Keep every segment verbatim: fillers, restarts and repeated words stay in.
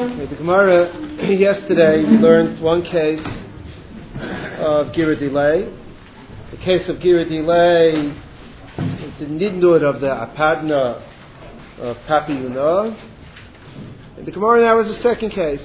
Okay, the Gemara, yesterday we learned one case of Gira delay. The case of Gira delay is the nidnud of the apadna of Papi Yuna. And the Gemara now is the second case.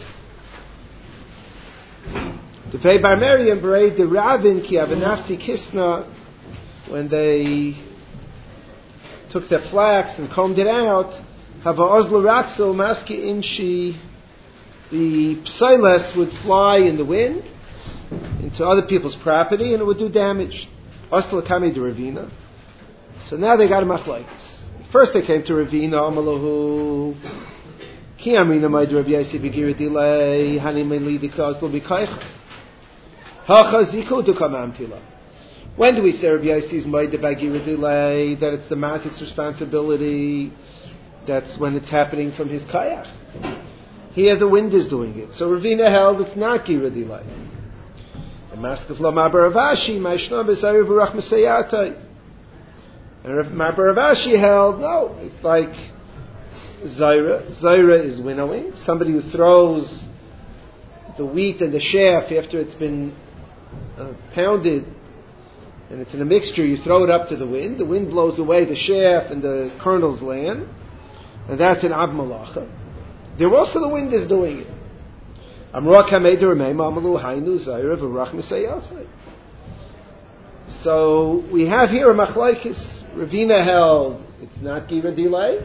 The Pei Bar Miriam Berei the Ravin Ki Avanafti Kisna, when they took their flax and combed it out, Hava Ozla Raxel Maski Inshi, the psilas would fly in the wind into other people's property and it would do damage. Osla Kami de Ravina. So now they got a machlokes. First they came to Ravina, Amalahu Ki Amrina Maid Rav Yasi Begira Delay, Hani Meli Dikaz Lo Bikaich Hacha Ziku Dukam Amtila. When do we say Rav Yasi's Maid Begira Delay, that it's the matik's responsibility? That's when it's happening from his kayak. Here the wind is doing it. So Ravina held it's not Gira delay. And Maskef Lo Mabar Avashi, Maishna B'Zayir V'Rach M'Seyatai. And Mabar Avashi held, no, it's like Zaira. Zaira is winnowing. Somebody who throws the wheat and the chaff after it's been uh, pounded and it's in a mixture, you throw it up to the wind. The wind blows away the chaff and the kernels land. And that's an Ab Malacha. There also the wind is doing it. So we have here a machlokes. Ravina held it's not Gira delay,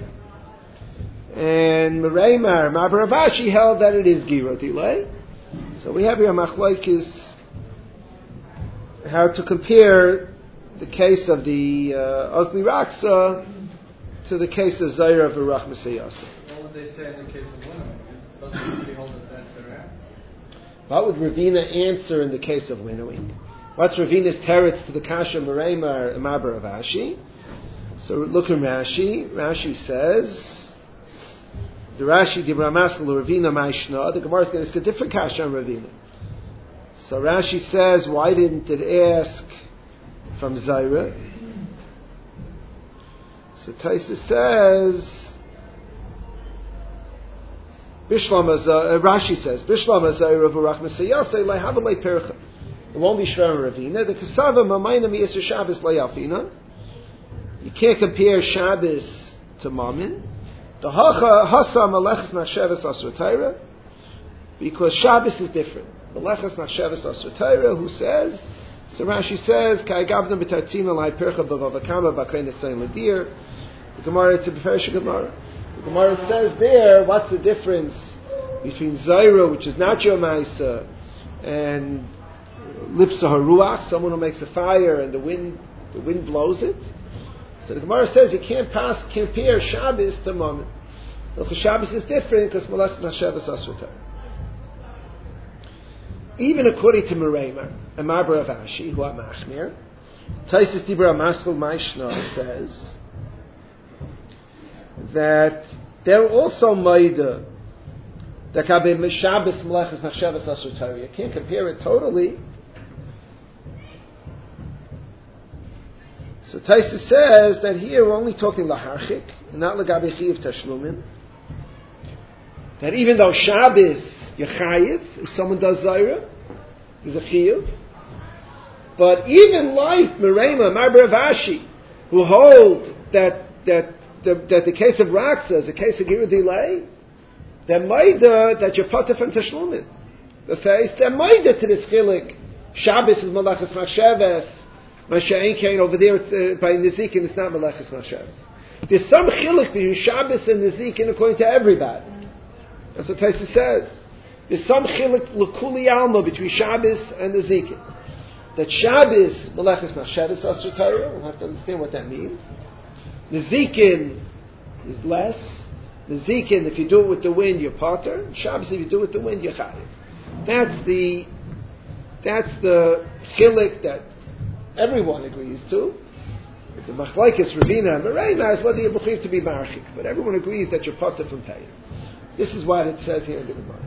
and Mereimar Mabar Avashi held that it is Gira delay. So we have here a machlokes how to compare the case of the uh, Ozli Raksa to the case of Zaira of V'Rach M'Seyasa. What would they say in the case of winnowing? Doesn't everybody hold it that they're What would Ravina answer in the case of winnowing? What's Ravina's teretz to the Kasha Mereimar Mabar Avashi? So look in Rashi. Rashi says, the Rashi Dibra Maskal Ravina Maishna. The Gemara is going to ask a different Kasha on Ravina. So Rashi says, why didn't it ask from Zaira? So Taisa says, Bishlam uh, Rashi says, Bishlam Azayir of V'Rach M'Seyasa Lehavalei Percha. It won't be Shram Ravina. The Kasava Mamayna Miyasir Shabbos Le'Alfina. You can't compare Shabbos to Mammon. The Hacha Hasa Malechus Machshavas Asur Taira, because Shabbos is different. Malechus Machshavas Asur Taira, who says, so Rashi says, Kai Gavna B'Tartzina Lai Percha B'Vavakama B'Kain Esayin L'Dir. The Gemara, it's a Beferish Gemara. The Gemara says there, what's the difference between Zaira, which is not Yom Ma'isa, and Lipsa Haruach, someone who makes a fire and the wind the wind blows it? So the Gemara says you can't pass compare Shabbos to Mammon. The Shabbos is different because Malach Mashevas Asrata. Even according to Mereimar and Mabar Avashi, who are Machmir, Taisus Dibra Maskal Maishna says that they're also Maida that Kabe Shabbos Malachas Machshavas Asur Torah. You can't compare it totally. So Taisa says that here we're only talking Laharchik, not Lagabe Chiv Tashlumin. That even though Shabbos Yechayiv, if someone does Zaira, there's a Chiv. But even like Mereima, Mabar Avashi, who hold that that The, that the case of Raksa is a case of Gira delay, they're maida that you're potter from Tashlumin. They say, they're maida to this chilik. Shabbos is Malachas Machshavas, Masha'en Kain, over there it's, uh, by Nezikin, it's not Malachas Machshavas. There's some chilik between Shabbos and Nezikin according to everybody. That's what Taisa says. There's some chilik l'kuli alma between Shabbos and Nezikin. That Shabbos, Malachas Machshavas Asur Torah, we'll have to understand what that means. Nezikin is less. Nezikin, if you do it with the wind, you're potter. Shabbos, if you do it with the wind, you're chayiv. That's the that's the chilik that everyone agrees to. The machlokes Ravina and Mereimar is whether you're b'chiv to be marchik, but everyone agrees that you're potter from paying. This is what it says here in the Gemara.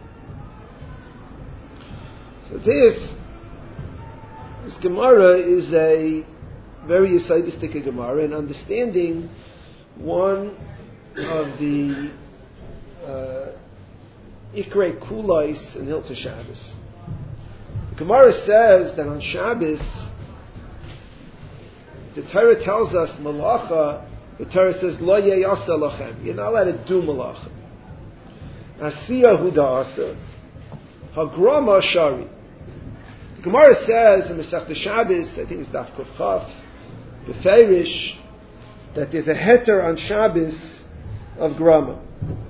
So this this Gemara is a very Yisodistic Gemara, and understanding one of the uh, Ikrei Kulais in Hilchos Shabbos. The Gemara says that on Shabbos, the Torah tells us malacha. The Torah says lo yeyasa lachem. You're not allowed to do malacha. Asiya hu da'asa, hagrama shari. The Gemara says in Masechta Shabbos, I think it's Daf Kuf Chaf, Beferish, that there's a heter on Shabbos of grama.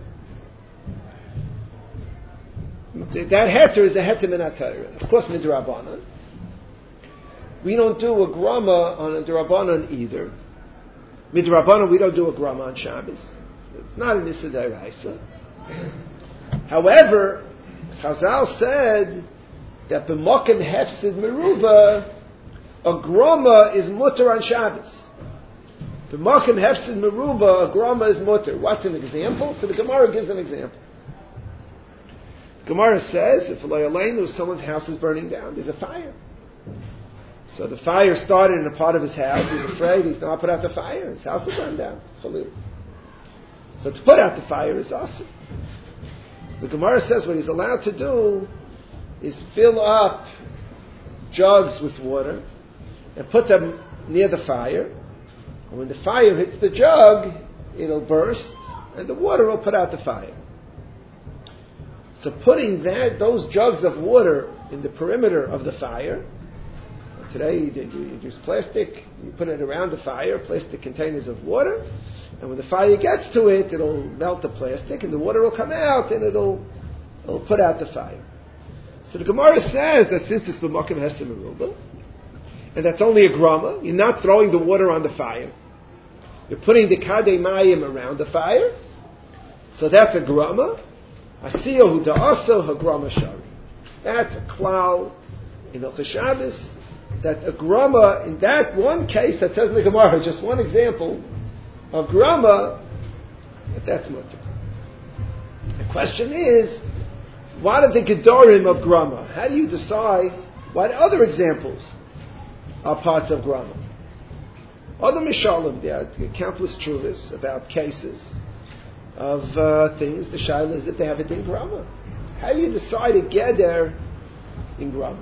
That heter is a heter min HaTorah. Of course, midrabanan. We don't do a grama on a drabanan either. Midrabanan, we don't do a grama on Shabbos. It's not an issa d'oraisa. However, Chazal said that b'mokem hefsid meruva, a grama is mutter on Shabbos. B'mokem hefsid meruva, a grama is mutter. What's an example? So the Gemara gives an example. Gemara says, if someone's house is burning down, there's a fire. So the fire started in a part of his house. He's afraid he's not put out the fire. His house will burn down. So to put out the fire is awesome. The Gemara says what he's allowed to do is fill up jugs with water and put them near the fire. And when the fire hits the jug, it'll burst and the water will put out the fire. So putting that those jugs of water in the perimeter of the fire. Today you, you use plastic, you put it around the fire, plastic containers of water, and when the fire gets to it, it'll melt the plastic, and the water will come out, and it'll, it'll put out the fire. So the Gemara says that since it's b'makom hesem meruba, and that's only a grama, you're not throwing the water on the fire, you're putting the kadei mayim around the fire, so that's a grama. Asiyahu da'asa hagrama shari. That's a klal in Hilchos Shabbos. That a grama, in that one case that says in the Gemara, just one example of grama, that that's mutter. The question is, what are the gedorim of grama? How do you decide what other examples are parts of grama? Other mishalim, there are countless truths about cases of uh, things. The shaila is that they have it in grama. How do you decide a geder in grama?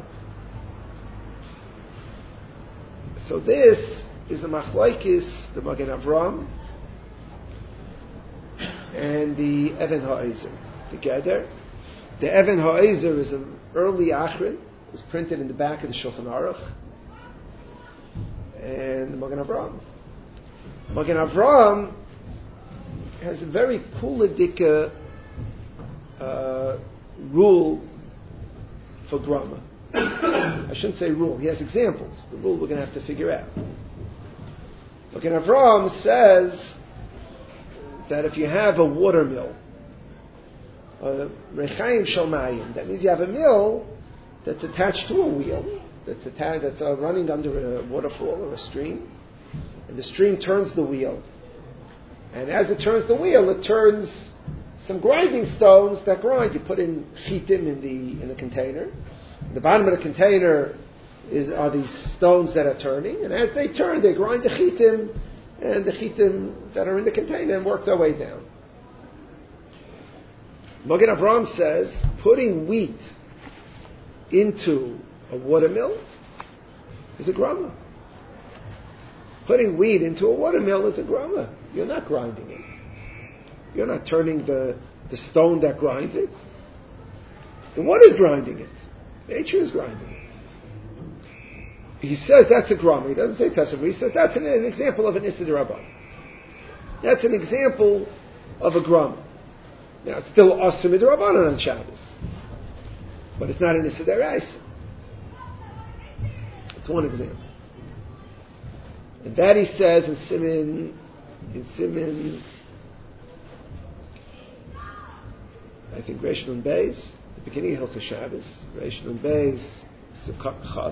So this is a machlokes, the Magen Avram and the Even HaEzer together. The Even HaEzer is an early achron. It was printed in the back of the Shulchan Aruch. And the Magen Avram. Magen Avram has a very kuladika uh, rule for grama. I shouldn't say rule. He has examples. The rule we're going to have to figure out. Magen Avram says that if you have a water mill, a rechaim shalmayim, that means you have a mill that's attached to a wheel, that's attached, that's uh, running under a waterfall or a stream, and the stream turns the wheel. And as it turns the wheel, it turns some grinding stones that grind. You put in chitim in the in the container. The bottom of the container is are these stones that are turning, and as they turn, they grind the chitim, and the chitim that are in the container and work their way down. Magen Avram says putting wheat into a watermill is a grama. Putting wheat into a watermill is a grama. You're not grinding it. You're not turning the, the stone that grinds it. Then what is grinding it? Nature is grinding it. He says that's a grama. He doesn't say teshuva. He says that's an, an example of an issa d'rabbanan. That's an example of a grama. Now it's still asur midrabanan on Shabbos, but it's not an issa d'oraisa. It's one example, and that he says in Siman, in Siman, I think Reish Nun Beis, the beginning of Hilchos Shabbos, Reish Nun Beis, Sivkat Chaf.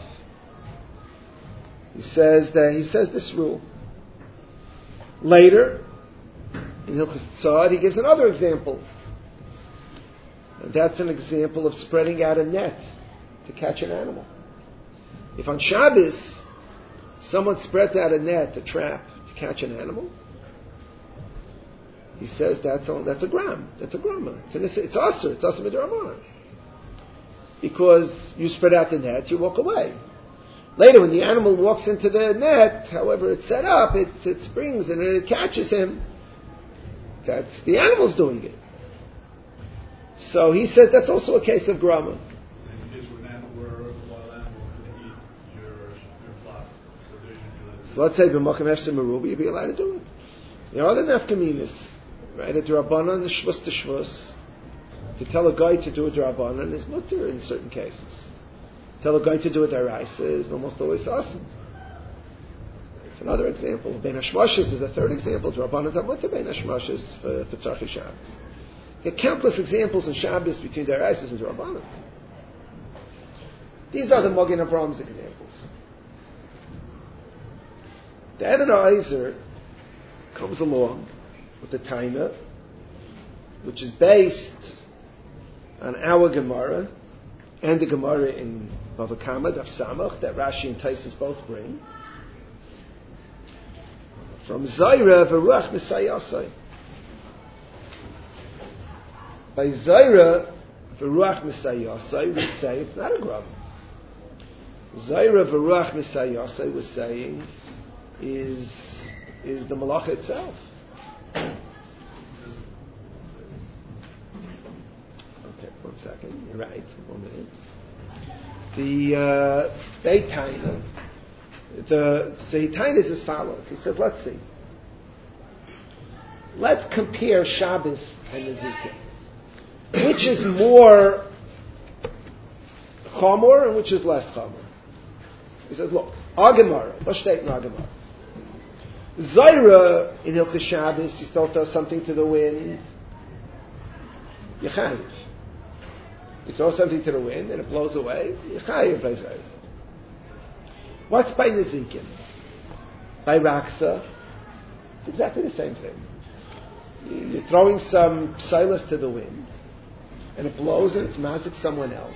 He says that he says this rule. Later, in Hilchos Tzad, he gives another example, and that's an example of spreading out a net to catch an animal. If on Shabbos someone spreads out a net, a trap, to catch an animal, He says that's a, that's a gram. That's a grama. It's an, it's also it's also midrabanan. Because you spread out the net, you walk away. Later, when the animal walks into the net, however it's set up, it, it springs and it catches him. That's the animal's doing it. So he says that's also a case of grama. So let's say b'makom efshar meruba, you'd be allowed to do it. There are other nafkaminas, right? A drabanan, the shvus to shvus. To tell a guy to do a drabanan is mutter in certain cases. Tell a guy to do a daraisa is almost always awesome. It's another example. Bein hashmashis is a third example. Drabanan are mutter bein hashmashis for for tzarchei Shabbos. There are countless examples in Shabbos between daraisas and drabanan. These are the Magen Avraham examples. The Adonai comes along with the Taina, which is based on our Gemara and the Gemara in Bava Kama, Daf Samach, that Rashi and Taisus both bring, from Zaira v'ruach Misayasai. By Zaira v'ruach Misayasai, we say it's not a grab. Zaira v'ruach Misayasai was saying is is the malacha itself. Okay, one second. You're right. One minute. The uh, Beitaina, the so Beitaina is as follows. He says, let's see. Let's compare Shabbos and Nezikin. Which is more chamor and which is less chamor? He says, look, Agamara, let's take Agamara. Zaira in Hilchos Shabbos, you still throw something to the wind, Yechayiv. You throw something to the wind and it blows away, Yechayiv by Zaira. What's by Nezikin? By Raksa, it's exactly the same thing. You're throwing some psilus to the wind and it blows and it's mazik someone else.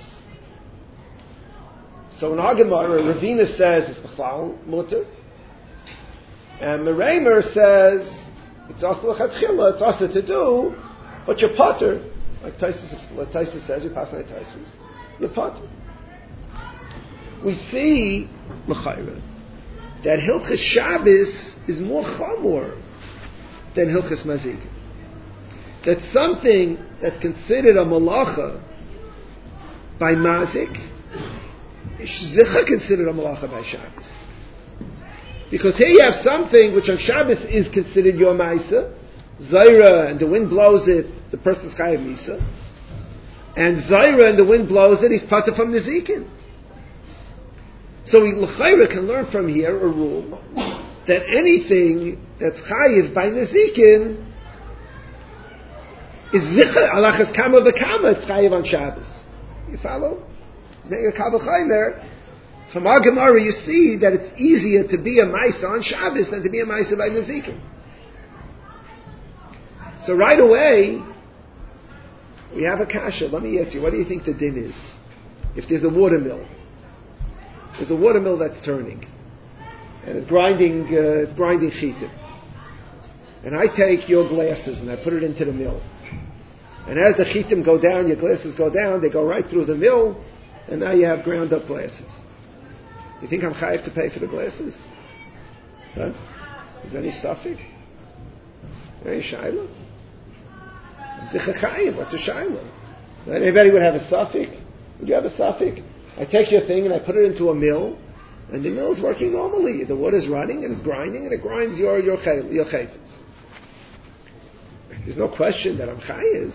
So in Agamara, Ravina says it's B'chlal Mutter. And Meremer says it's also lechatchila, it's also to do, but you're potter, like Taisus, like Taisus says, you pass like Taisus, you're potter. We see l'chayra that Hilchos Shabbos is more chamor than Hilchos Mazik. That something that's considered a malacha by Mazik is zicha considered a malacha by Shabbos. Because here you have something which on Shabbos is considered your Maisa, Zaira, and the wind blows it, the person's Chayav Misa. And Zaira, and the wind blows it, he's Pata from Nezikin. So we L'chayra can learn from here a rule that anything that's Chayav by Nezikin is Zicha, Alachas Kama V'Kama, it's Chayav on Shabbos. You follow? Make a Kabbalah Chaymer. From our Gemara, you see that it's easier to be a Maisa on Shabbos than to be a Maisa by Nezikin. So right away, we have a kasha. Let me ask you, what do you think the din is? If there's a watermill, there's a watermill that's turning, and it's grinding, uh, it's grinding chitim. And I take your glasses and I put it into the mill. And as the chitim go down, your glasses go down, they go right through the mill, and now you have ground up glasses. You think I'm chayiv to pay for the glasses? Huh? Is there any suffix? Any shaila? Zicha chayiv, what's a shaila? Anybody would have a suffix? Would you have a suffix? I take your thing and I put it into a mill, and the mill's working normally. The water's running and it's grinding, and it grinds your your chayv, your chayvus. There's no question that I'm chayiv.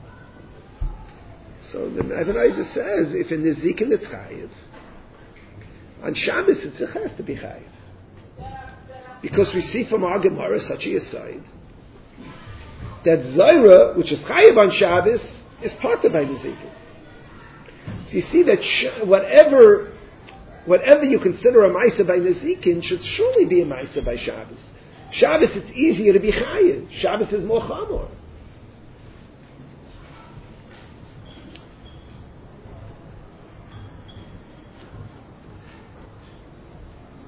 So the Adonai says, if in the zikin it's chayiv, on Shabbos it has to be chayiv. Because we see from our Gemara such a aside that Zaira, which is chayiv on Shabbos, is part of by the zikin. So you see that sh- whatever whatever you consider a Maisa by Nezikin should surely be a Maisa by Shabbos. Shabbos, it's easier to be chayiv. Shabbos is more chamor.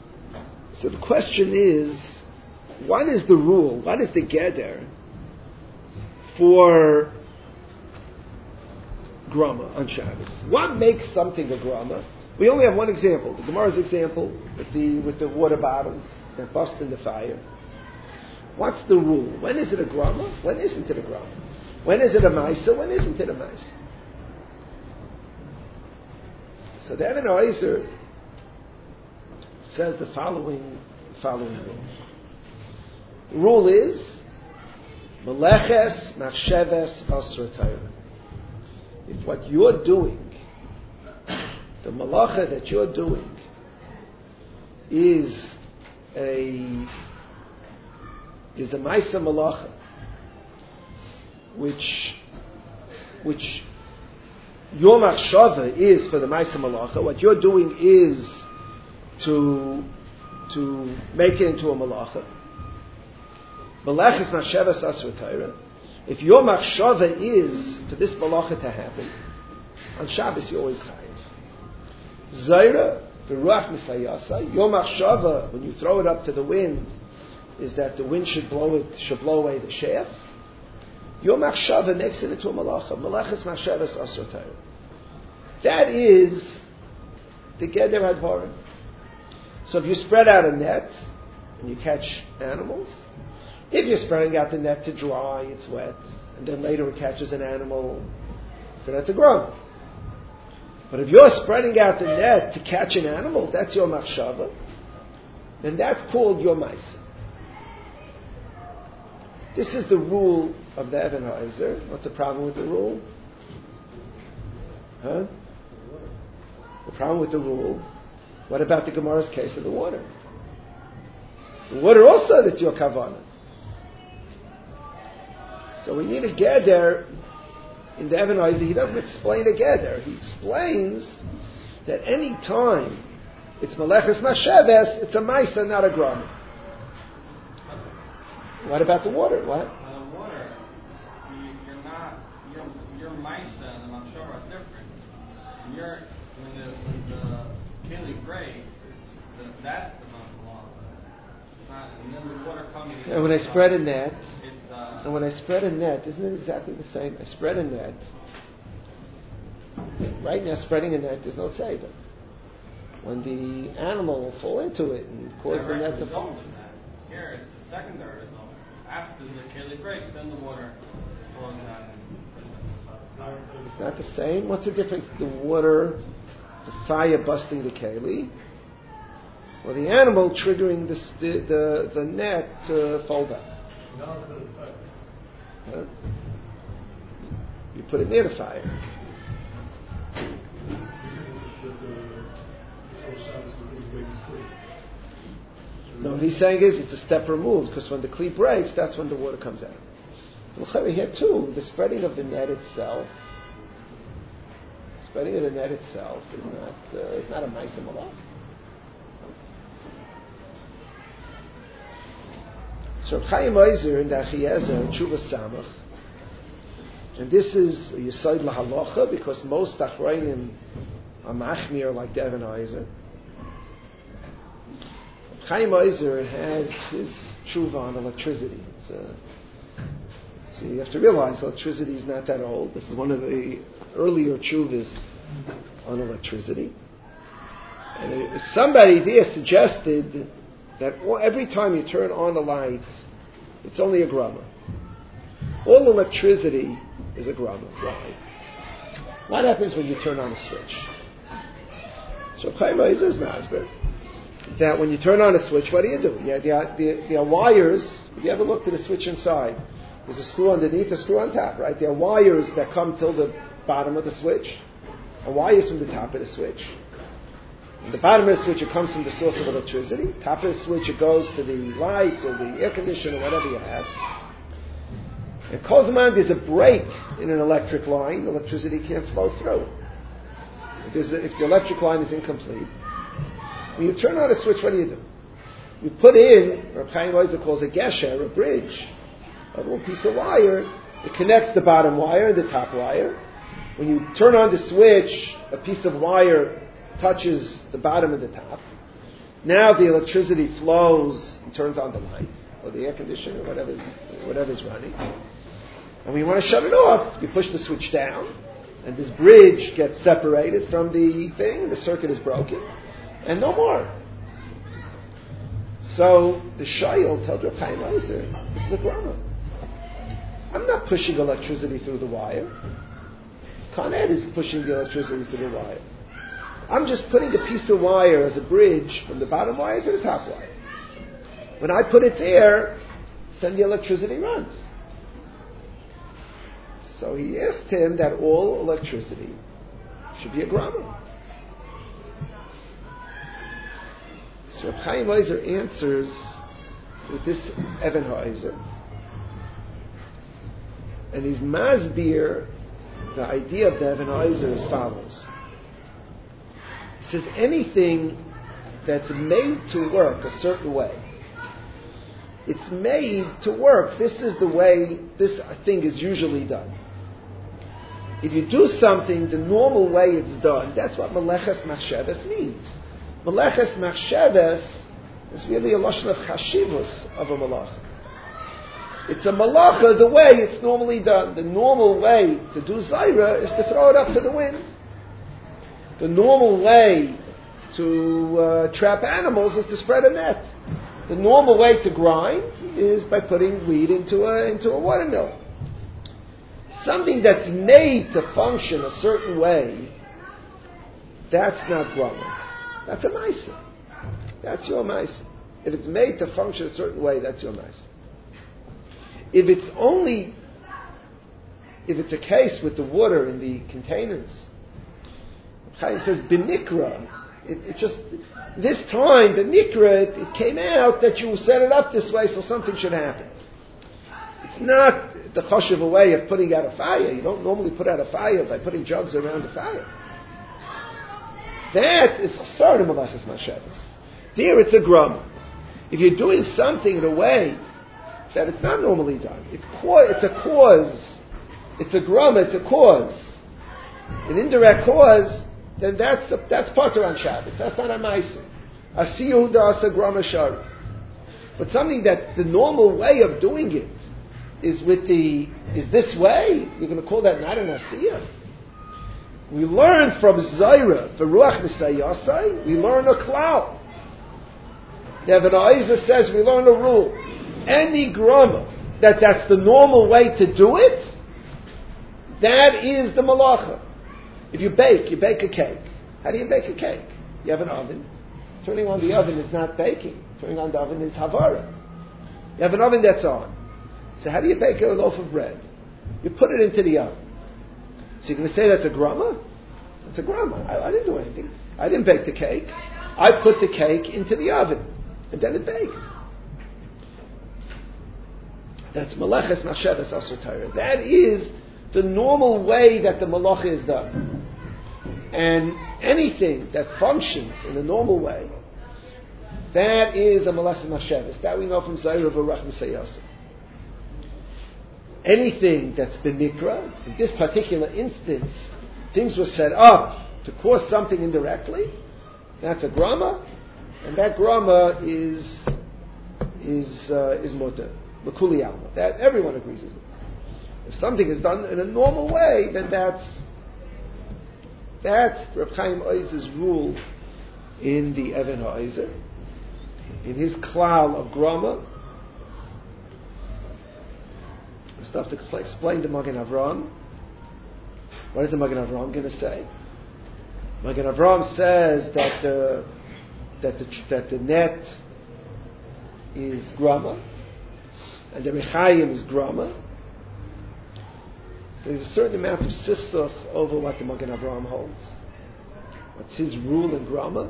So the question is, what is the rule? What is the geder for grama on Shabbos. What makes something a grama? We only have one example. The Gemara's example with the with the water bottles that bust in the fire. What's the rule? When is it a grama? When isn't it a grama? When is it a maisa? When isn't it a maisa? So the Even HaEzer says the following following rule. The rule is meleches machsheves asur Torah. If what you're doing, the malacha that you're doing, is a is a maisa malacha, which which your machshava is for the maisa malacha. What you're doing is to to make it into a malacha. Malachis machshavas asur Torah. If your machshava is for this malacha to happen, on Shabbos you always chayiv. Zaira v'ruach misayasa. Your machshava, when you throw it up to the wind, is that the wind should blow it, should blow away the shaft. Your machshava makes it into a malacha. Malachis machshavas asur Torah. That is the geder hadvarim. So if you spread out a net and you catch animals, if you're spreading out the net to dry, it's wet, and then later it catches an animal, so that's a grama. But if you're spreading out the net to catch an animal, that's your machshava, then that's called your maisa. This is the rule of the Even HaEzer. What's the problem with the rule? Huh? The problem with the rule. What about the Gemara's case of the water? The water also, that's your kavanah. So we need a geder in the Even HaEzer. He doesn't explain a geder. He explains that any time it's meleches machsheves, it's a maisa, not a grama. What about the water? What? Uh, water, you, you're not, your your maisa and the machshava are different. And you're, when the, when the keli breaks, it's the, that's the law. It's not, and then the water coming in. And when I spread a net, it's, uh, and when I spread a net, isn't it exactly the same? I spread a net. Right now, spreading a net, there's no tzeva. When the animal will fall into it and cause the net to fall. Here, it's a secondary result. After the keli breaks, then the water flows out and pushes it. It's not the same. What's the difference? The water, the fire busting the keli, or the animal triggering the the, the, the net to fold up? Huh? You put it near the fire. No, what he's saying is it's a step removed, because when the kli breaks, that's when the water comes out. Well, here too, the spreading of the net itself, spreading of the net itself is not uh, it's not a maisa malach. So Chaim HaEzer in the Achiezer, Tshuva Samach, and this is a Yesod LaHalacha, because most Achrayim are machmir like the Even HaEzer. Chaim HaEzer has his tshuva on electricity. It's a, so you have to realize electricity is not that old. This is one of the earlier tshuvas on electricity. And it, somebody there suggested that every time you turn on a light, it's only a grama. All electricity is a grama. Why? What happens when you turn on a switch? So Chaim HaEzer is masber that when you turn on a switch, what do you do? Yeah, there are, there, there are wires. If you ever looked at a switch inside, there's a screw underneath, a screw on top, right? There are wires that come till the bottom of the switch, and wires from the top of the switch. At the bottom of the switch, it comes from the source of electricity. Top of the switch, it goes to the lights or the air conditioner or whatever you have. And Kozman, there's a break in an electric line, electricity can't flow through. If, there's a, if the electric line is incomplete, when you turn on a switch, what do you do? You put in, or Chaim HaEzer calls a gesher, a bridge, a little piece of wire. It connects the bottom wire and the top wire. When you turn on the switch, a piece of wire touches the bottom and the top. Now the electricity flows and turns on the light, or the air conditioner, whatever's, whatever's running. And when you want to shut it off, you push the switch down, and this bridge gets separated from the thing, and the circuit is broken, and no more. So the Shayil told Reb Chaim Ozer, this is a grama. I'm not pushing electricity through the wire. Con Ed is pushing the electricity through the wire. I'm just putting a piece of wire as a bridge from the bottom wire to the top wire. When I put it there, then the electricity runs. So he asked him that all electricity should be a grama. So Reb Chaim Ozer answers with this Even HaOzer. And he's masbir the idea of the Even HaOzer as follows. He says anything that's made to work a certain way, it's made to work. This is the way this thing is usually done. If you do something the normal way it's done, that's what Meleches Machsheves means. Meleches Machsheves is really a lashon of chashivus of a malacha. It's a malacha the way it's normally done. The normal way to do zaira is to throw it up to the wind. The normal way to uh, trap animals is to spread a net. The normal way to grind is by putting wheat into a into a watermill. Something that's made to function a certain way, that's not grama. That's a maisa. That's your maisa. If it's made to function a certain way, that's your maisa. If it's only, if it's a case with the water in the containers, Chaim says, b'nikra, it, it just, this time, the nikra, it, it came out that you set it up this way so something should happen. It's not the choshev way of putting out a fire. You don't normally put out a fire by putting jugs around a fire. That is sort of Meleches Machsheves. There it's a grama. If you're doing something in a way that it's not normally done, it's, co- it's a cause, it's a grama, it's a cause, an indirect cause, then that's a, that's pater on Shabbos. That's not a ma'aser. Asiyu da'asa grama shari. But something that the normal way of doing it is with the is this way. You're going to call that not an asiyah. We learn from Zaira, V'ruach Nisayasai, we learn a klal. The Even HaOzer says we learn a rule. Any grama, that that's the normal way to do it, that is the malacha. If you bake, you bake a cake. How do you bake a cake? You have an oven. Turning on the oven is not baking. Turning on the oven is havara. You have an oven that's on. So how do you bake a loaf of bread? You put it into the oven. So you're going to say that's a grama? That's a grama. I, I didn't do anything. I didn't bake the cake. I put the cake into the oven. And then it baked. That's Meleches Machsheves Asur Torah. That is the normal way that the malacha is done. And anything that functions in a normal way, that is a Meleches Machsheves. That we know from Zaira V'ruach Nisayasai. Anything that's been nikra, in this particular instance, things were set up to cause something indirectly, that's a grama, and that grama is is uh, is mutter, l'kuli alma. That everyone agrees with it. If something is done in a normal way, then that's that's Reb Chaim Ozer's rule in the Even HaOzer, in his klal of grama. Stuff to explain the Magen Avraham. What is the Magen Avraham going to say? Magen Avraham says that the that the that the net is grama and the mechayim is grama. There's a certain amount of sifsuf over what the Magen Avraham holds. What's his rule in grama?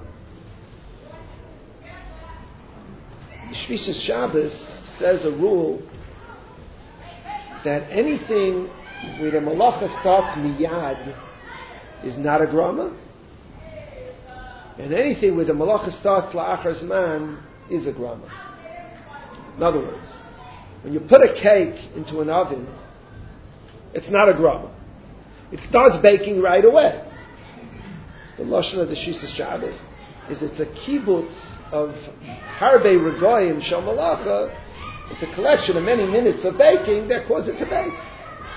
The Shvisas Shabbos says a rule that anything where the malacha starts miyad is not a grama, and anything where the malacha starts la'achar zman is a grama. In other words, when you put a cake into an oven, it's not a grama. It starts baking right away. The lashon of the Shvisas Shabbos is it's a kibbutz of harbe regoyim shel malacha. It's a collection of many minutes of baking that cause it to bake.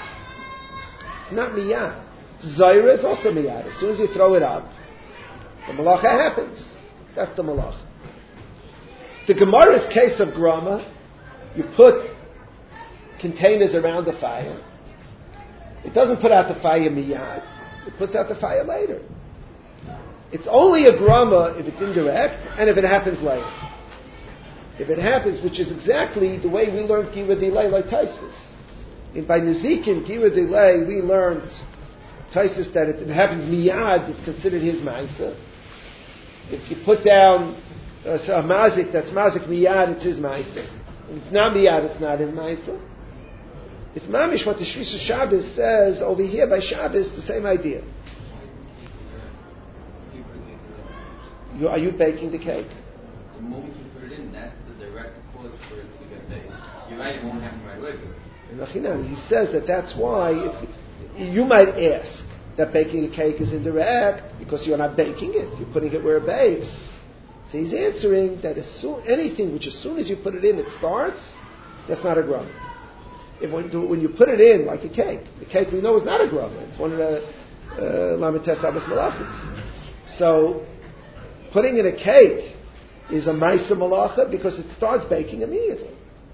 It's not miyad. Zaira is also miyad. As soon as you throw it up, the malacha happens. That's the malacha. The Gemara's case of grama, you put containers around the fire. It doesn't put out the fire miyad. It puts out the fire later. It's only a grama if it's indirect and if it happens later. If it happens, which is exactly the way we learned Gira Delay like Taisus. And by Nezikin, Gira Delay, we learned Taisus that if it happens miyad, it's considered his ma'isa. If you put down uh, a mazik that's mazik miyad, it's his ma'isa. If it's not miyad, it's not his ma'isa. It's mamish what the Shvisa Shabbos says over here by Shabbos, the same idea. You, are you baking the cake? The moment you put it in, that's the direct cause for it to get baked. You're right, it won't happen right away. He says that that's why it's, you might ask that baking a cake is indirect because you're not baking it, you're putting it where it bakes. So he's answering that as soon, anything which as soon as you put it in, it starts, that's not a grama. If when, when you put it in, like a cake, the cake we know is not a grama. It's one of the Lamites Abbas Malachis. So, putting in a cake is a Maisa Malacha because it starts baking immediately.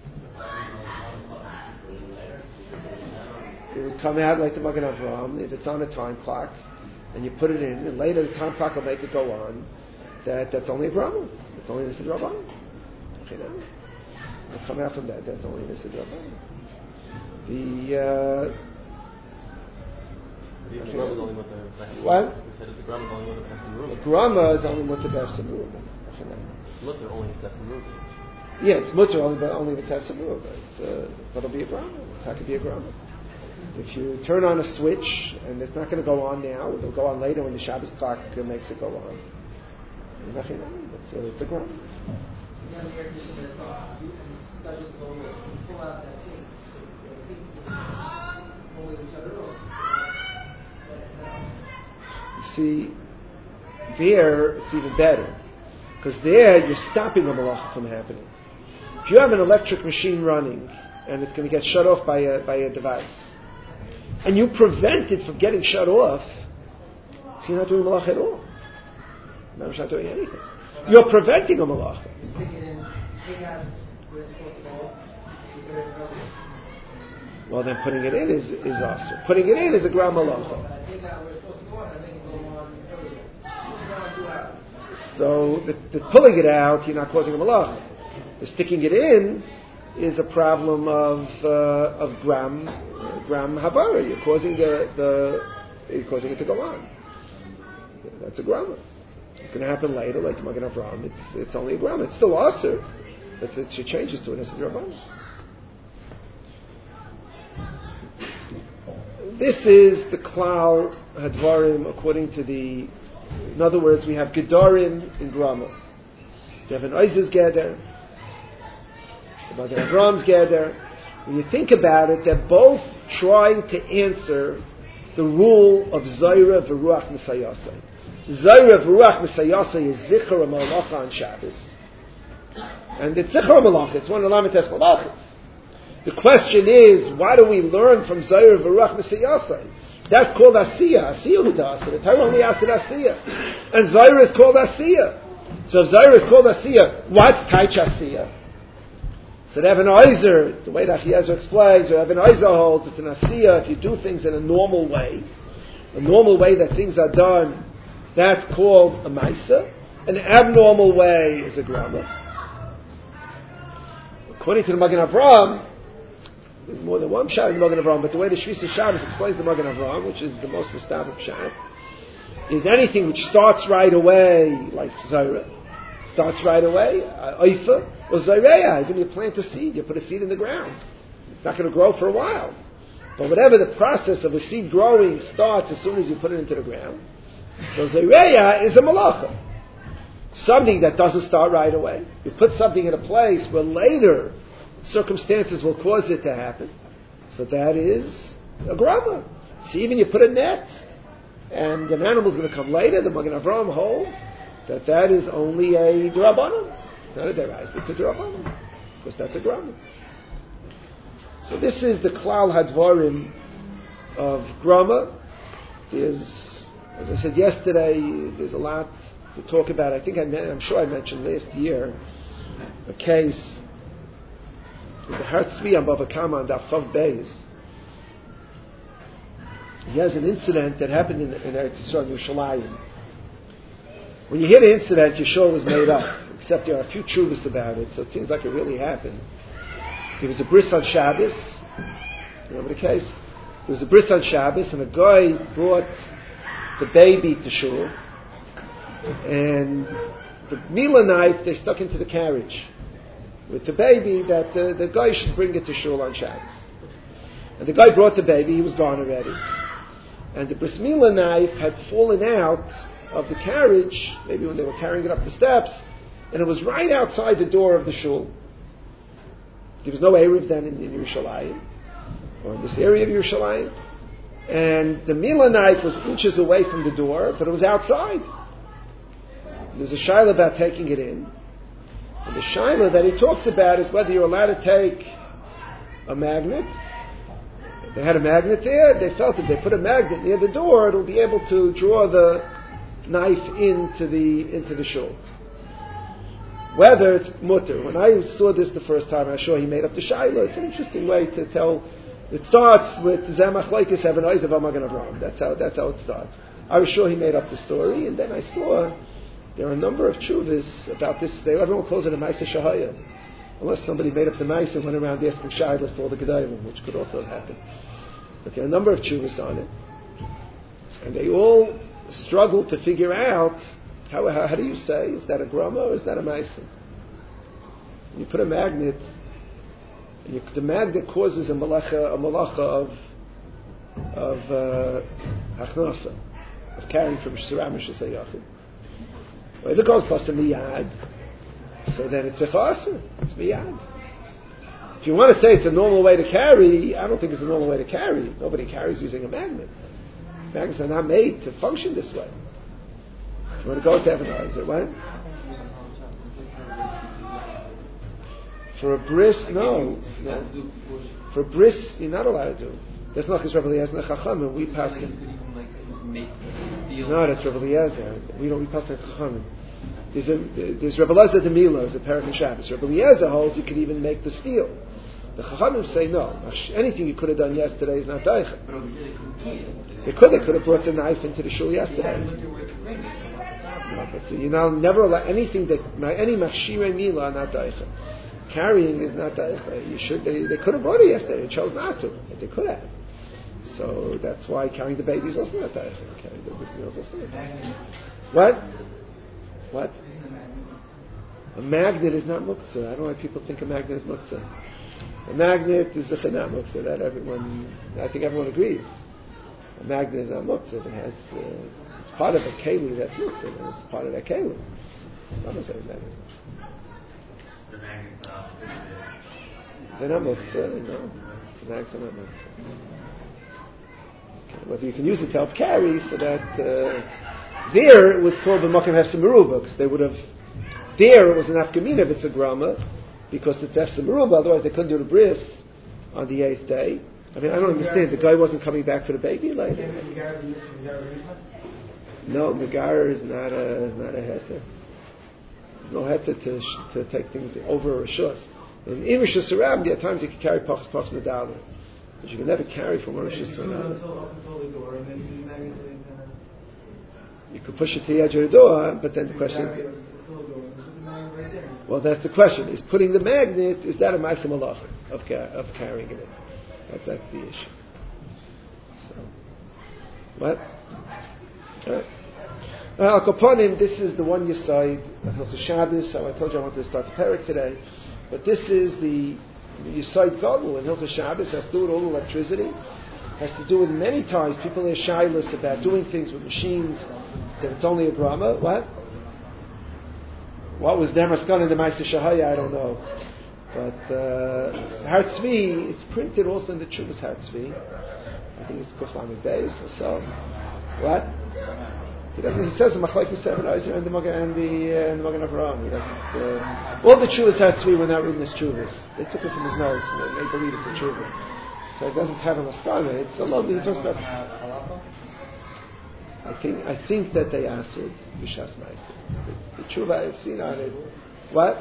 It would come out like the Magen Avraham if it's on a time clock and you put it in, and later the time clock will make it go on. That that's only a grama. It's only Nisid Rabban. Okay, now it'll come out from that. That's only Nisid Rabban. The uh, the grama is only what the what? The grama is only what the Pesach The grama is only what the Pesach Mutter only the Pesach Yeah, it's mutter only, but only the Pesach But uh, but it'll be a grama. It could be a grama. If you turn on a switch and it's not going to go on now, it'll go on later when the Shabbos clock makes it go on. It's a, it's a grama. You see, there it's even better. Because there you're stopping the malacha from happening. If you have an electric machine running and it's going to get shut off by a, by a device, and you prevent it from getting shut off, so you're not doing malacha at all. You're not doing anything. You're preventing a malacha. Well, then putting it in is is also. Putting it in is a gram malacha. So the, the pulling it out, you're not causing a malacha. The sticking it in is a problem of uh, of gram uh, gram habara. You're causing the the you're causing it to go on. That's a grama. It's going to happen later, like Magen Avraham. It's it's only a grama. It's still aser. It's it changes to an Esed Rabbanan. This is the klal hadvarim according to the. In other words, we have gedarim in grama. You have an oizes geder. The Magen Avraham's geder. When you think about it, they're both trying to answer the rule of Zaira v'ruach Nisayasai. Zaira v'ruach Nisayasai is Zichar HaMalacha on Shabbos. And it's Zichar HaMalacha. It's one of the Lamites Malachas. The question is, why do we learn from Zaira v'ruach Nisayasai? That's called Asiyah. Asiyah who does it. The Torah only asked it Asiyah. And Zaira is called Asiyah. So if Zaira is called Asiyah, what's Taich Asiyah? So the Even Oizer, the way that Chiezer explains, or Even Oizer holds, it's an Asiyah if you do things in a normal way. A normal way that things are done, that's called a Maisa. An abnormal way is a grama. According to the Magen Avraham, there's more than one pshat in the Magen Avraham, but the way the Shvisa Shabbos explains the Magen Avraham, which is the most mustafa pshat, is anything which starts right away, like Zaira, starts right away, uh, Oifa, or Zaireya. Even you plant a seed, you put a seed in the ground. It's not going to grow for a while. But whatever the process of a seed growing starts as soon as you put it into the ground. So Zaireya is a malacha. Something that doesn't start right away. You put something in a place where later circumstances will cause it to happen. So that is a grama. See, even you put a net, and an animal's going to come later, the Magen Avraham holds that that is only a d'Rabbanan. It's not a deraisa, it's a d'Rabbanan. Because that's a grama. So this is the klal hadvarim of Grama. There's, as I said yesterday, there's a lot to talk about. I think I, I'm sure I mentioned last year a case with the Har Tzvi on Bava Kama on Daf Chav Beis. He has an incident that happened in, in Eretz Yisrael, Yerushalayim. When you hear the incident, you're sure it was made up, except there are a few truths about it, so it seems like it really happened. There was a bris on Shabbos. Remember the case? There was a bris on Shabbos, and a guy brought the baby to shul, and the Mila knife they stuck into the carriage with the baby that the, the guy should bring it to shul on Shabbos. And the guy brought the baby, he was gone already. And the bris Mila knife had fallen out of the carriage, maybe when they were carrying it up the steps, and it was right outside the door of the shul. There was no Erev then in, in Yerushalayim, or in this area of Yerushalayim. And the Mila knife was inches away from the door, but it was outside. There's a shaila about taking it in. And the shaila that he talks about is whether you're allowed to take a magnet. They had a magnet there, they felt that they put a magnet near the door, it'll be able to draw the knife into the into the shul. Whether it's mutter. When I saw this the first time, I saw he made up the shaila. It's an interesting way to tell. It starts with Zemach Leikis have an eyes of Amagan Avraham. That's how that's how it starts. I was sure he made up the story, and then I saw there are a number of chuvas about this. They, everyone calls it a Maisa Shahaya, unless somebody made up the Maisa and went around asking shaylas to all the Gedalim, which could also happen. But there are a number of chuvas on it, and they all struggle to figure out how, how, how do you say, is that a grama or is that a maisa? You put a magnet, and you, the magnet causes a malacha, a malacha of of hachnasa, uh, of carrying from Shirama Shasayachim. Well, if it goes plus a miyad, so then it's a chasa, it's miyad. If you want to say it's a normal way to carry, I don't think it's a normal way to carry. Nobody carries using a magnet. Magnets are not made to function this way. You want to go to Evanize it, right? For a bris, no. no. For a bris, you're not allowed to do. That's not because Rebbe Eliezer and Chachamim. We pass it. No, that's Rebbe Eliezer. We don't. We pass it Chachamim. There's, a, there's Rebbe Eliezer de Mila, is a parak in Shabbos. Rebbe Eliezer holds you could even make the steel. The Chachamim say no. Anything you could have done yesterday is not daicha. They could. They could have brought the knife into the shul yesterday. No, but you know, never allow anything that any machshire mila not daicha. Carrying is not daicha. You should. They, they could have brought it yesterday. They chose not to, but they could have. So that's why carrying the baby is also not daicha. Carrying the baby is also not daicha. What? What? A magnet is not muktzah. I don't know why people think a magnet is muktzah. A magnet is a chinam muktzah. That everyone, I think everyone agrees. A magnet is not muktzah. It has, uh, it's part of a keli that's muktzah, and it's part of that keli. I'm not saying that. The magnets are they're not muktzah. No, the magnets are not muktzah. Okay. Whether you can use it to help carry, so that uh, there it was called the makom hefsem meruba, because they would have. There it was an afkamina if it's a grama, because it's hefsem meruba. Otherwise, they couldn't do the bris on the eighth day. I mean, I don't understand. The guy wasn't coming back for the baby later. No, Megar is not a is not a heter. There's no heter to to take things over a rishus. In Rishus Harabim, there are times you can carry pachas pachas medallah, but you can never carry from one rishus to another. You could push it to the edge of the door, but then the question. Well, that's the question. Is putting the magnet, is that a ma'aseh malacha of of carrying it in? That, that's the issue. So, what? All right. Well, Al-Kaponim, this is the one Yesod of Hilchos Shabbos. So I told you I wanted to start the parak today. But this is the Yesod Gadol in Hilchos Shabbos. Has to do with all electricity. Has to do with many times people are shayless about doing things with machines that it's only a grama. What? What was Demaskan in the Ma'aseh Shahaya? I don't know. But uh, Har Tzvi, it's printed also in the Chuvas Har Tzvi. I think it's Kuflamed Beis or so. What? He doesn't. He says the Machlekes Seven Eyes and the Magen and the uh, and the Magen Avraham. He doesn't. Uh, all the Chuvas Har Tzvi were not written as Chuvas. They took it from his notes and they, they believe it's a Chuvah. So it doesn't have a maskana. It's a lovely just that. I think I think that they answered b'shas ma'aser. The, the tshuva I've seen on it. What?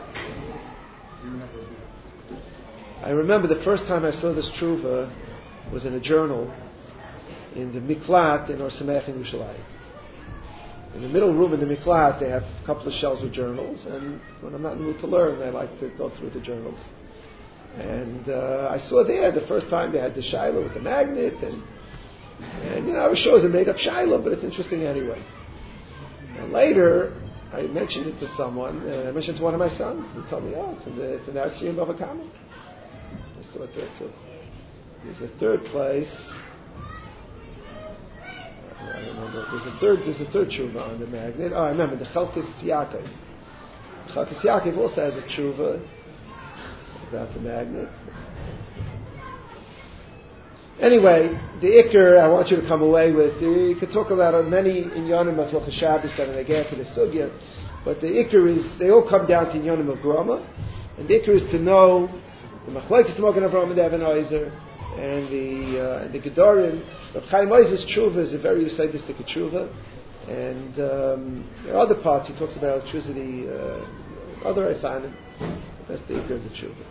I remember the first time I saw this tshuva was in a journal in the Miklat in Or Sameach in Yerushalayim. In the middle room in the Miklat, they have a couple of shelves with journals, and when I'm not in the mood to learn, I like to go through the journals. And uh, I saw there the first time they had the Shiloh with the magnet, and, and you know, I was sure it was a made-up Shiloh, but it's interesting anyway. And later, I mentioned it to someone, and I mentioned it to one of my sons. He told me, oh, it's in the, it's in the Asiyim Bava Kama. I saw it there too. There's a third place. I don't remember. There's a third. There's a third tshuva on the magnet. Oh, I remember the Chalkis Yaakov. Chalkis Yaakov also has a tshuva about the magnet. Anyway, the Iker I want you to come away with. You could talk about many inyanim of Hilchos Shabbos and they get to the sugya, but the Iker is they all come down to inyanim of grama, and the Iker is to know the Machlekes Magen Avraham and Even Oizer and the uh, and the Gedorim. But Chaim Oizer's tshuva is a very sadistic tshuva, and um, there are other parts he talks about electricity, uh, other Eifanim. That's the Iker of the tshuva.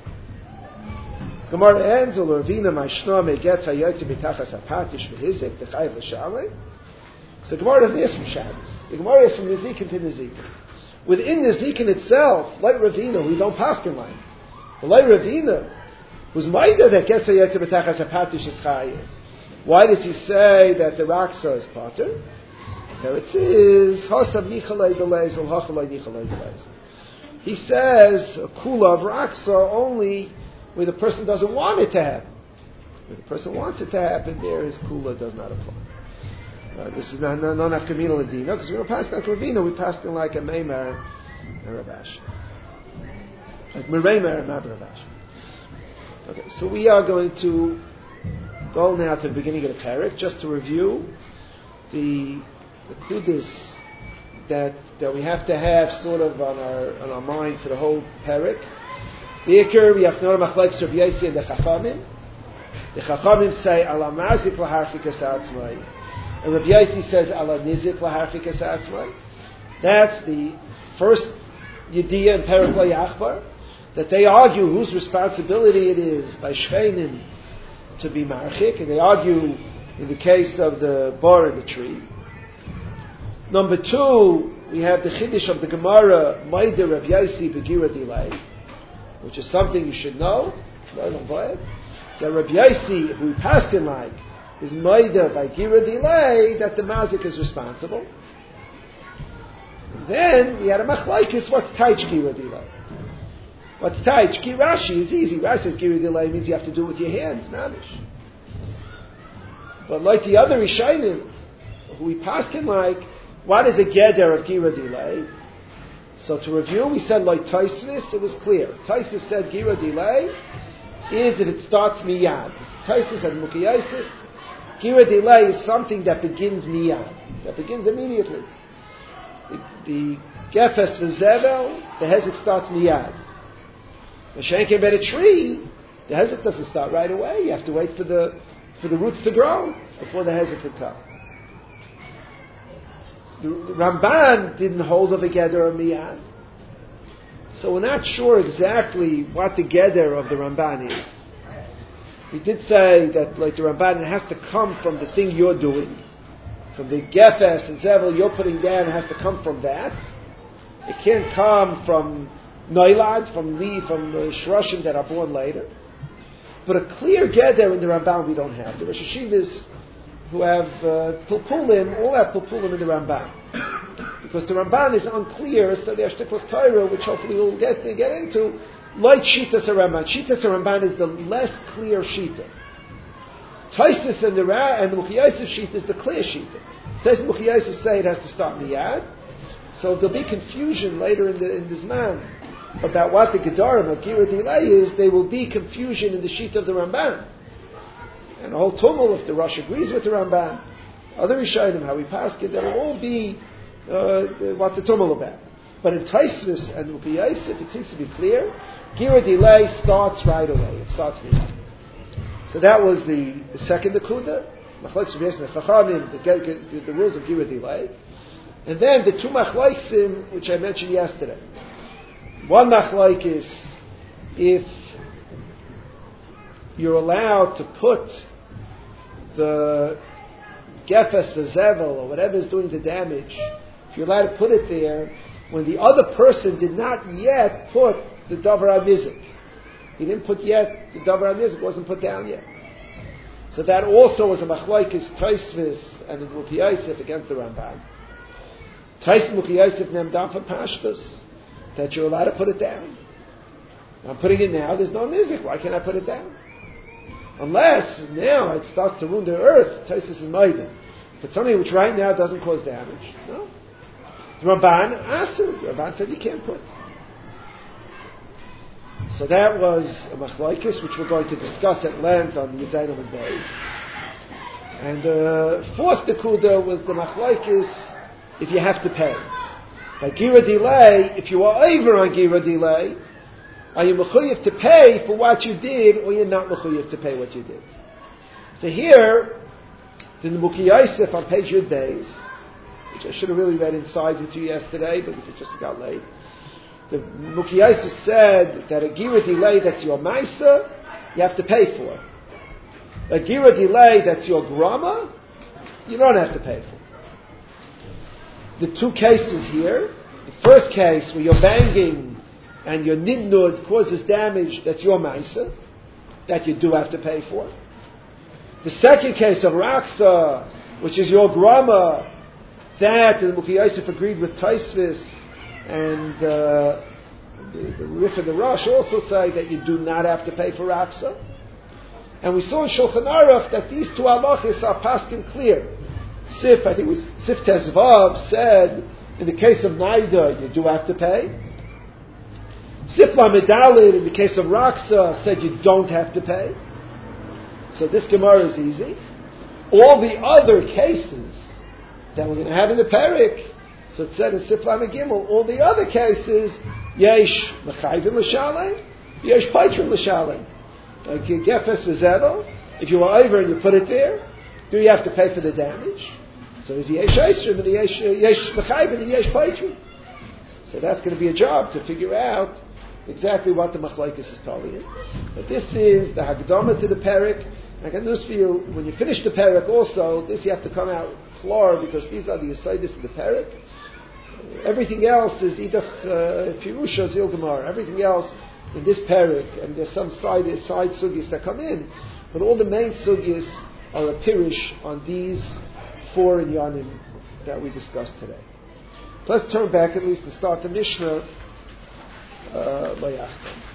Gemara ends, or Ravina Maishna Megetz Hayotze B'Tachas Hapatish V'Hizik T'Chayiv L'Shalei. So Gemara doesn't ask from Shabbos. The Gemara is from Nezikin to Nezikin. Within Nezikin itself, like Ravina, we don't pass him like. But like Ravina, who's Maida that gets Hayotze B'Tachas Hapatish is Chayiv. Why does he say that the Raksa is Pater? There it is, Hasab Nichalei Deleis Ol Hachalei Nichalei Deleis. He says a kula of Raksa only where the person doesn't want it to happen. Where the person wants it to happen, there his kula does not apply. Uh, this is not non afkamina ladina because we don't pass like Ravina, we pass them like a Meimer and Ravash, like Mereimer and Ravash. Okay, so we are going to go now to the beginning of the parak just to review the the kudus that that we have to have sort of on our on our mind for the whole parak. The Iker, we have to know the Machlekes Rav Yossi and the Chachamim. The Chachamim say, Ala Mazik Laharchikas Atzmai. And Rav Yossi says, Ala Nizik Laharchikas Atzmai. That's the first Yediyah in Perek Lo Yachbar, that they argue whose responsibility it is by Shchenim to be Marchik, and they argue in the case of the bar in the tree. Number two, we have the Chiddush of the Gemara, Maida Rav Yossi Begira Dilei, which is something you should know. That Rabbi Yossi, who we passed in like, is Maida by Gira Delay, that the Mazik is responsible. And then we had a Machlaikis, what's Taich Gira Delay? What's Taich? Rashi is easy. Rashi says Gira Delay means you have to do it with your hands, Namish. But like the other Rishayim, who we passed in like, what is a Geder of Gira Delay? So to review, we said like Taisvis, it was clear. Taisus said Gira Delay is if it starts miyad. Taisus said Mukiyaisis. Gira Delay is something that begins miyad, that begins immediately. The, the Gefes V'Zevel, the Hezek starts miyad. The Shen came at a tree, the Hezek doesn't start right away. You have to wait for the for the roots to grow before the Hezek can come. The Ramban didn't hold of a Geder or Miyad. So we're not sure exactly what the Geder of the Ramban is. We did say that, like the Ramban, it has to come from the thing you're doing. From the Gefes and Zevel you're putting down, it has to come from that. It can't come from Noilad, from the, from the Shroshim that are born later. But a clear Geder in the Ramban we don't have. The Rosh Hashivas who have uh, Pulpulim, all have Pulpulim in the Ramban. Because the Ramban is unclear, so there's Shtikl Torah, which hopefully we'll get, get into, like Shitas Ramban. Shitas Ramban is the less clear Shita. Taisus and the Ra and the Mukhiyasis Shita is the clear Shita. Says Mukhiyasis say it has to start Miyad. So there'll be confusion later in the in this man about what the Gedarim of Gira Delay is. There will be confusion in the Shita of the Ramban. And the whole tumult, if the Rosh agrees with the Ramban, other Rishayim, how we pass it, there will all be uh, what the tumult about. But in Taisvis and Mukiyasif, it seems to be clear, Gira Delay starts right away. It starts me. So that was the, the second Nakuda. Machlokes Rabbi Yossi Chachamim, the, the, the rules of Gira delay. And then the two Machlokes, which I mentioned yesterday. One Machlok is if you're allowed to put the Gefes, the Zevel, or whatever is doing the damage, if you're allowed to put it there when the other person did not yet put the Davar HaNizik. He didn't put yet, the Davar HaNizik wasn't put down yet. So that also was a Machlokes Tosfos and the Mukhi Yosef against the Ramban. Tosfos Mukhi Yosef named down for Pashtus, that you're allowed to put it down. I'm putting it now, there's no Nizik, why can't I put it down? Unless now it starts to ruin the earth, Tosfos is Maiden. But something which right now doesn't cause damage. No? The Ramban asked him, the Ramban said you can't put. So that was a Machlokes, which we're going to discuss at length on the Yizayim and Day. And the uh, fourth Nakuda was the Machlokes if you have to pay. By Gira delay, if you are over on Gira delay, are you mechuyev to pay for what you did, or you're not mechuyev to pay what you did? So here, in the Mukhi Yosef on page Yud Beis, which I should have really read inside with you yesterday, but it just got late. The Mukhi Yosef said that a Gira delay that's your Maisa, you have to pay for. A Gira delay that's your Grama, you don't have to pay for. The two cases here, the first case where you're banging and your Nidnud causes damage, that's your Maisa, that you do have to pay for. The second case of Raksa, which is your Grama, that the Mukhi Yosef agreed with Tosfos, and uh, the, the Rif and the Rosh also say that you do not have to pay for Raksa. And we saw in Shulchan Aruch that these two halachos are paskin clear. Sif, I think it was Sif Tezvav, said in the case of Naida you do have to pay. Sif Lamedalid in the case of Raksa said you don't have to pay. So this Gemara is easy. All the other cases that we're going to have in the Perek, so it said in Siflam Gimel, all the other cases, Yesh Mechayvim L'Shalem, Yesh Paitrim L'Shalem. Like Gefes V'Zevel, if you are over and you put it there, do you have to pay for the damage? So is Yesh Eisrim and Yesh Yesh Mechayvim and Yesh Paitrim. So that's going to be a job to figure out exactly what the Machlokes is telling you. But this is the Hagdama to the Perek. I got news for you, when you finish the Perek also, this you have to come out clear, because these are the Yesodis of the Perek. Everything else is Idach uh, Pirusha Zil Gemara. Everything else in this Perek, and there's some side side sugis that come in, but all the main sugis are a Pirush on these four inyanim that we discussed today. Let's turn back at least to start the Mishnah. Uh,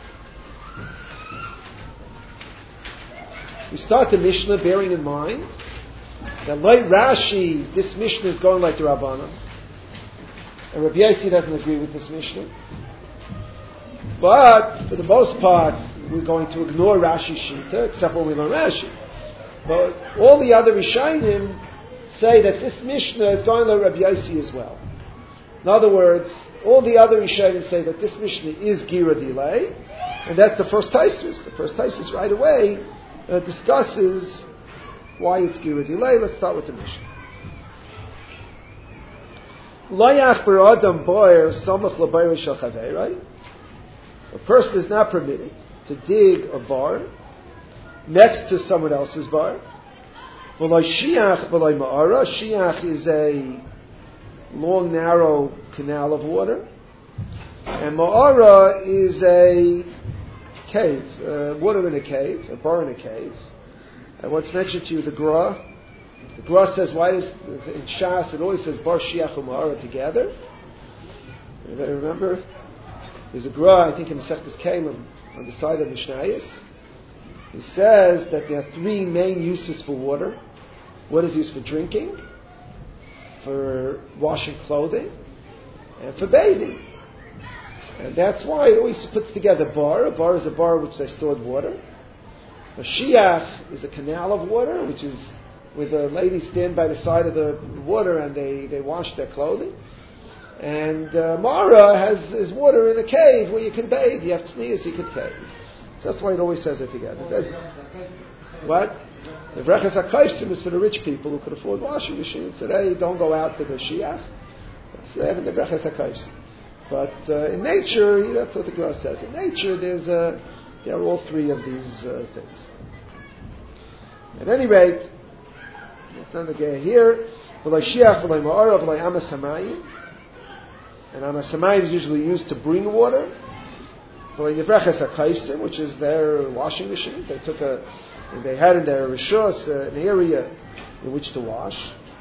we start the Mishnah bearing in mind that like Rashi, this Mishnah is going like the Rabbanan, and Rabbi Yossi doesn't agree with this Mishnah. But for the most part, we're going to ignore Rashi Shita, except when we learn Rashi. But all the other Rishonim say that this Mishnah is going like Rabbi Yossi as well. In other words, all the other Rishonim say that this Mishnah is Gira delay, and that's the first Tosfos. The first Tosfos right away uh, discusses why it's Gira delay. Let's start with the Mishnah. Loyach b'Adam boyer samach l'bayr shel chavei, right? A person is not permitted to dig a bar next to someone else's bar. V'loy shiach v'loy ma'ara. Shiach is a long, narrow canal of water, and ma'ara is a cave, uh, water in a cave, a bar in a cave. And what's mentioned to you, the Gra. The Gra says, why does, in Shas, it always says bar shiach and ma'ara together. Anybody remember? There's a Gra, I think, in Masechtas Kelim, on the side of Mishnayos. He says that there are three main uses for water. Water is used for drinking, for washing clothing, and for bathing. And that's why it always puts together bar. A bar is a bar which they stored water. A shiach is a canal of water, which is where the ladies stand by the side of the water and they, they wash their clothing. And uh, Mara has is water in a cave where you can bathe. You have sneeze, you can bathe. So that's why it always says it together. It says, What? The Brachas HaKosim is for the rich people who could afford washing machines. Today, don't go out to the Shiach. That's having the Brachas HaKosim. But uh, in nature, that's what the Gemara says. In nature, there's uh, there are all three of these uh, things. At any rate, it's not the Gemara here. V'loi Shiach, v'loi Ma'ora, v'loi Amas Hamayim. And Amas Hamayim is usually used to bring water. V'loi Nebrachas HaKosim, which is their washing machine. They took a, they had in their rishos uh, an area in which to wash.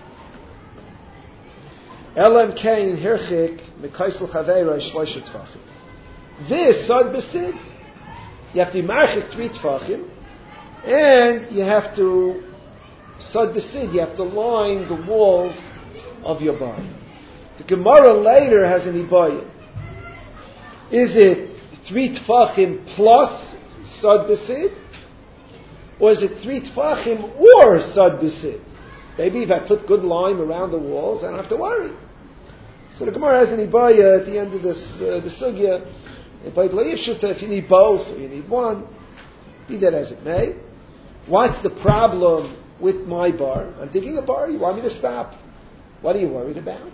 Elam Kain Hirchik Mekaisel Chaveira Shloisha Tfachim. This Sod Besid. You have to mark three Tfachim, and you have to Sod Besid. You have to line the walls of your barn. The Gemara later has an Ibayim. Is it three Tfachim plus Sod Besid, or is it three Tfachim or Sod Besid? Maybe if I put good lime around the walls, I don't have to worry. So the Gemara has an Ibaya at the end of this, uh, the Sugya. If you need both or you need one, be that as it may. What's the problem with my bar? I'm digging a bar. You want me to stop? What are you worried about?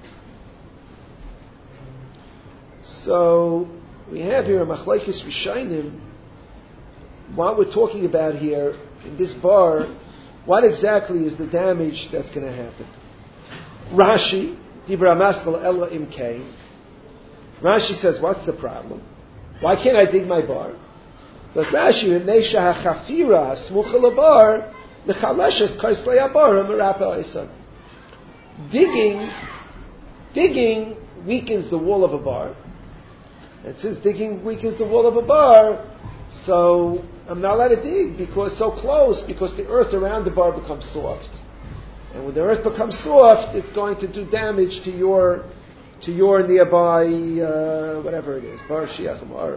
So we have here a Machlekes Rishonim. What we're talking about here in this bar, what exactly is the damage that's going to happen? Rashi, Dibra Maskel Ella Imkain. Rashi says, what's the problem? Why can't I dig my bar? So Rashi, Nesha HaChafira Smucha Labar Mechaleshes Kaislei Abar Merapa Oisan. Digging, digging weakens the wall of a bar. And since digging weakens the wall of a bar, so I'm not allowed to dig because so close, because the earth around the bar becomes soft. And when the earth becomes soft, it's going to do damage to your to your nearby uh, whatever it is. Bar Shiach Amar.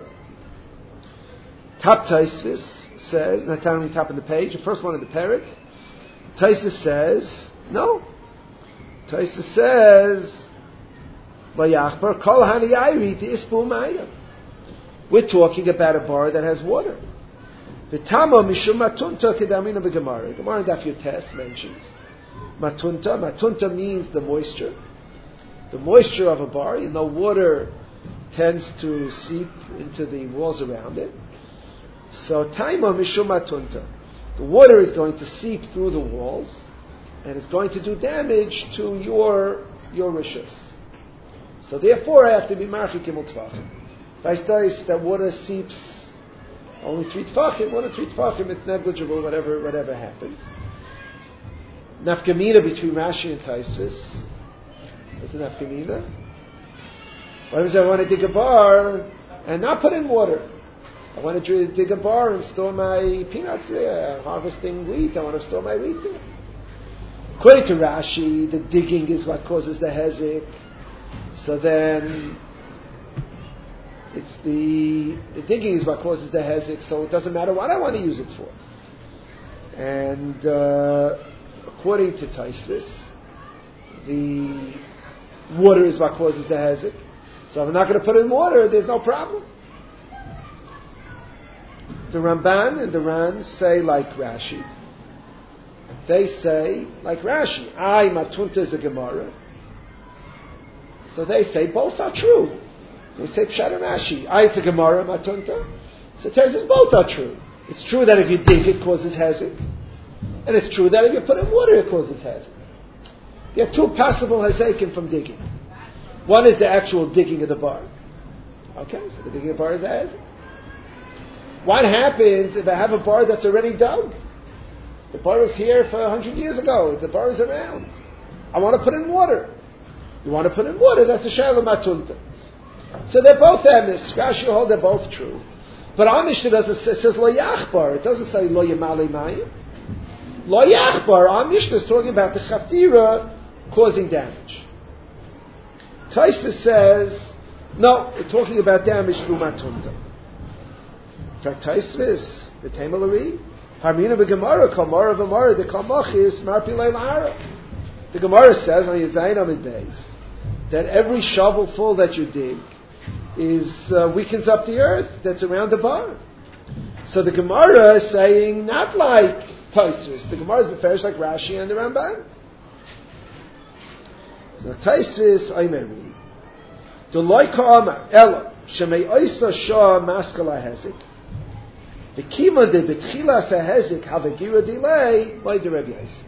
Top Taisvis says, not telling me top of the page, the first one in the parak. Taisvis says, no. Taisvis says, Vayachbar Kol Hani Ayri Ispu Maya. We're talking about a bar that has water. V'tamo mishum matunta kedamina b'gemara. Gemara in Daf Yotes mentions matunta. Matunta means the moisture. The moisture of a bar. You know, water tends to seep into the walls around it. So taimo mishum matunta. The water is going to seep through the walls, and it's going to do damage to your your rishos. So therefore, I have to be marchik imul tvachim. If I say that water seeps only three tfachim, one or three tfachim, it's negligible, whatever whatever happens. Nafkamina between Rashi and Taisvis. What's a nafkamina? What if I want to dig a bar and not put in water? I want to dig a bar and store my peanuts there. I'm harvesting wheat, I want to store my wheat there. According to Rashi, the digging is what causes the hezek. So then it's the the digging is what causes the hezek, so it doesn't matter what I want to use it for. And uh, according to Taisvis, the water is what causes the hezek. So if I'm not going to put in water, there's no problem. The Ramban and the Ran say like Rashi. They say like Rashi, I matunta is a Gemara. So they say both are true. They say Pshat and Rashi. I it's a Gemara, Matunta. So it tells us both are true. It's true that if you dig, it causes hezek. And it's true that if you put in water, it causes hezek. There are two possible hezekim from digging. One is the actual digging of the bar. Okay, so the digging of the bar is a hezek. What happens if I have a bar that's already dug? The bar was here for a hundred years ago. The bar is around. I want to put in water. You want to put in water, that's a Shaila Matunta. So they're both emes. Rashi hold they're both true. But our Mishnah doesn't say, it says Lo Yachbar. It doesn't say Lo Yamali Mayim. Lo Yachbar, our Mishnah is talking about the Chafira causing damage. Taisa says, no, we're talking about damage through Matunta. In fact, Taisa is, the Temalari, Harmina B'Gemara, Kamara V'Mara, the Kamachis, Marpilei L'Ara. The Gemara says on Yedzayin Amid Beis that every shovelful that you dig is uh, weakens up the earth that's around the bar. So the Gemara is saying not like Tosfos. The Gemara is beferish like Rashi and the Ramban. So Tosfos Aimeri. The Loika Amar Ella Shemei Oisa Shah Maskala Hezik. The Kima de Betchila Sahezik have a gira delay by the Rebbe Yossi.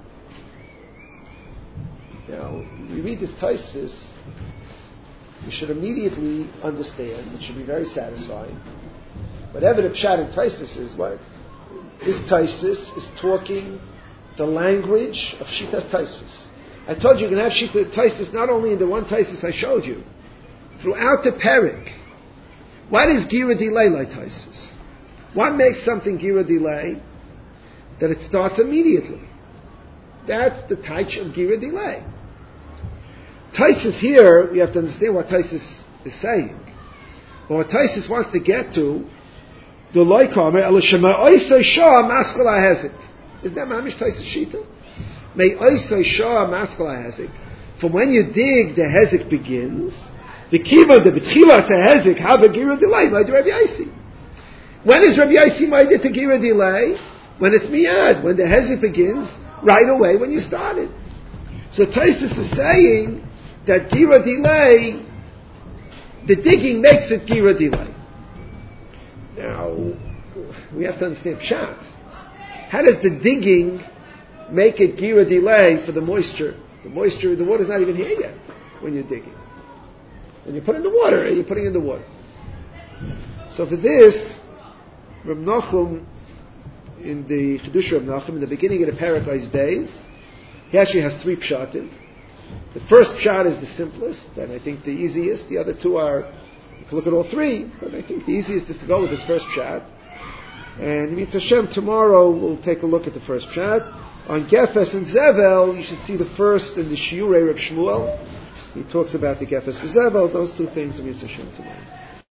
Now, we read this Tosfos, you should immediately understand, it should be very satisfying. Whatever the Pshat in Tosfos is, what? This Tosfos is talking the language of Shitas Tosfos. I told you you can have Shitas Tosfos not only in the one Tosfos I showed you, throughout the Perek. What is Gira Delay like Tosfos? What makes something Gira Delay? That it starts immediately. That's the Taich of Gira Delay. Tosfos here, we have to understand what Tosfos is saying. But what Tosfos wants to get to, the Loikamer, Elishama Oisei Shah Maskala Hezik. Isn't that Mamish Tosfos Shita? May Oisei Shah Maskala Hezik. From when you dig, the Hezik begins. The Kiva, the Betchila Hezik, have a Gira Delay by the Rabbi Yossi. When is Rabbi Yossi made to Gira Delay? When it's Miyad, when the Hezik begins, right away when you started. So Tosfos is saying that Gira Delay, the digging makes it Gira Delay. Now, we have to understand Pshat. How does the digging make it Gira Delay for the moisture? The moisture, the water's not even here yet when you're digging. When you put in the water, you're putting in the water. So for this, Reb Nachum, in the Chedush Reb Nachum, in the beginning of the Perek Ois Days, he actually has three pshatim. The first pshat is the simplest, and I think the easiest. The other two are, you can look at all three, but I think the easiest is to go with this first pshat. And Mitz Hashem, tomorrow we'll take a look at the first pshat. On Gefes and Zevel, you should see the first in the Shiurei Reb Shmuel. He talks about the Gefes and Zevel, those two things in Mitz Hashem tomorrow.